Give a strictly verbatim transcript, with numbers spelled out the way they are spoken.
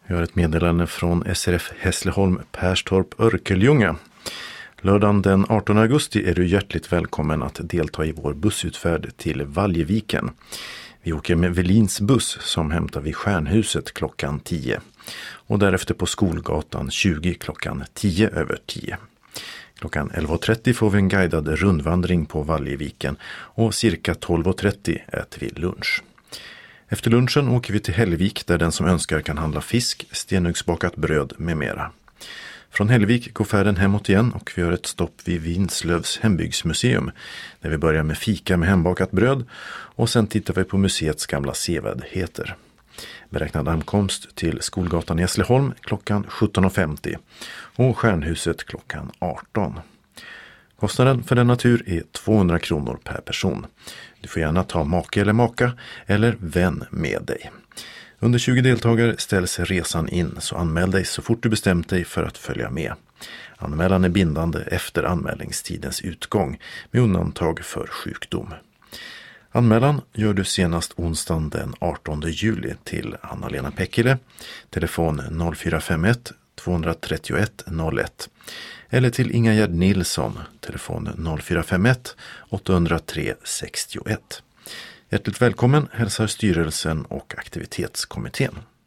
Vi har ett meddelande från S R F Hässleholm Perstorp Örkelljunga. Lördagen den artonde augusti är du hjärtligt välkommen att delta i vår bussutfärd till Valjeviken. Vi åker med Velins buss som hämtar vid Stjärnhuset klockan tio och därefter på Skolgatan tjugo klockan tio över tio. Klockan elva och trettio får vi en guidad rundvandring på Valjeviken och cirka tolv och trettio äter vi lunch. Efter lunchen åker vi till Hällvik där den som önskar kan handla fisk, stenuggsbakat bröd med mera. Från Hällvik går färden hemåt igen och vi gör ett stopp vid Vinslövs hembygdsmuseum där vi börjar med fika med hembakat bröd och sen tittar vi på museets gamla sevärdheter. Beräknad ankomst till Skolgatan i Hässleholm klockan sjutton och femtio och Stjärnhuset klockan arton. Kostnaden för denna tur är tvåhundra kronor per person. Du får gärna ta make eller maka eller vän med dig. Under tjugo deltagare ställs resan in, så anmäl dig så fort du bestämt dig för att följa med. Anmälan är bindande efter anmälningstidens utgång med undantag för sjukdom. Anmälan gör du senast onsdagen den artonde juli till Anna-Lena Pekkile, telefon noll fyra fem ett två tre ett noll ett eller till Ingegerd Nilsson, telefon noll fyra fem ett åtta noll tre sex ett. Hjärtligt välkommen hälsar styrelsen och aktivitetskommittén.